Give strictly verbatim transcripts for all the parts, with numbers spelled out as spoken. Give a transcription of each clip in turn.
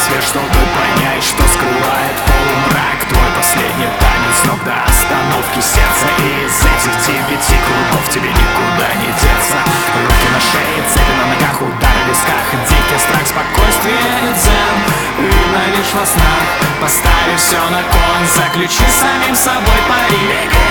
свет, чтобы понять, что скрывает полумрак. Твой последний танец с ног до остановки сердца. И из этих девяти кругов тебе никуда не деться. Руки на шее, цепи на ногах, удары в висках, дикий страх, спокойствие и дзен. Видно лишь во снах, поставив все на кон, заключи с самим собой пари.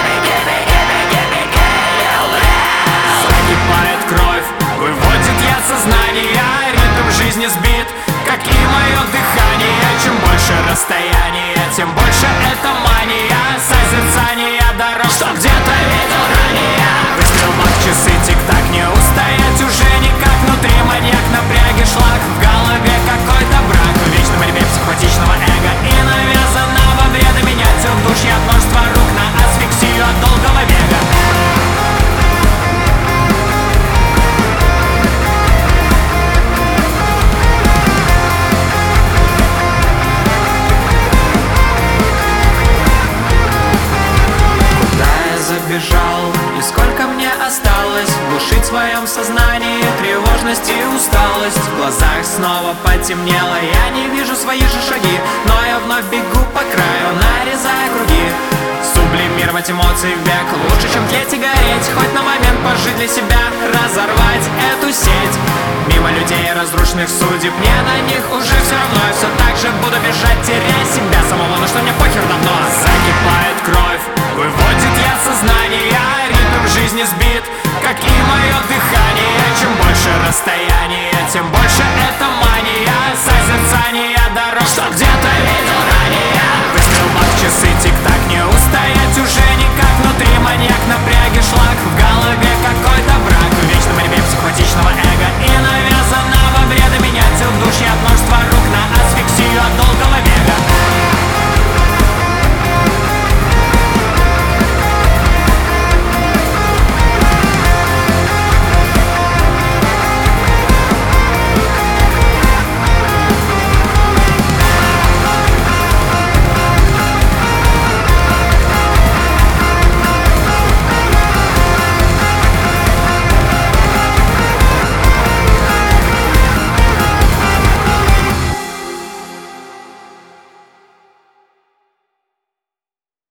Закипает кровь, выводит яд сознания, ритм жизни сбит, как и мое дыхание. Чем больше расстояние, тем больше это мания, созерцание дорог, что где-то видел ранее. Выстрел в часы, тик-так, не устоять уже никак. Внутри маньяк, напряги шлак, в голове какой-то брак. В вечном борьбе психопатичного эго и навязанного бреда менять удушье от множества рук на асфиксию от долгого бега. Бежал, и сколько мне осталось глушить в своем сознании тревожность и усталость. В глазах снова потемнело, я не вижу свои же шаги, но я вновь бегу по краю, нарезая круги. Сублимировать эмоции в век лучше, чем тлеть и гореть. Хоть на момент пожить для себя, разорвать эту сеть. Мимо людей разрушенных судеб, мне на них уже все равно. Я все так же буду бежать, теряя себя самого, но что мне похер давно. Закипает кровь, выводит яд сознания, ритм жизни сбит, как и мое дыхание. Чем больше расстояние, тем больше